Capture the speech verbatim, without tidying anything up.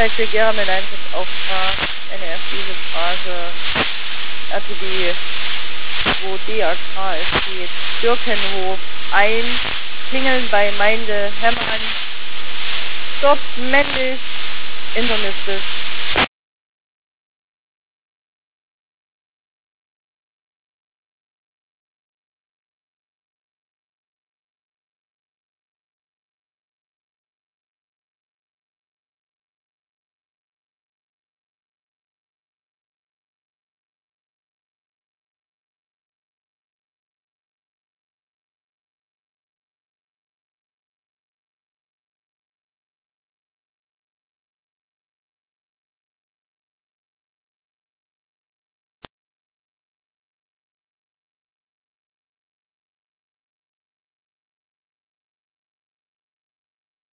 welche gerne einfach auch fragt, eine erst diese Frage, also die, wo D A K steht, Birkenhof ein, klingeln bei Meinde Hemmern, Stopp, männlich, intermistisch.